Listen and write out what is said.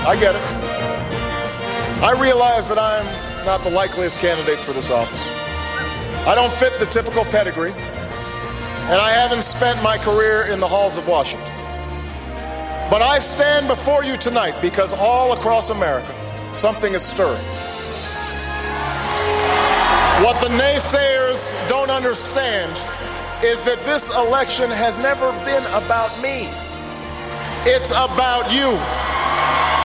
I get it. I realize that I'm not the likeliest candidate for this office. I don't fit the typical pedigree, and I haven't spent my career in the halls of Washington. But I stand before you tonight because all across America, something is stirring. What the naysayers don't understand is that this election has never been about me. It's about you.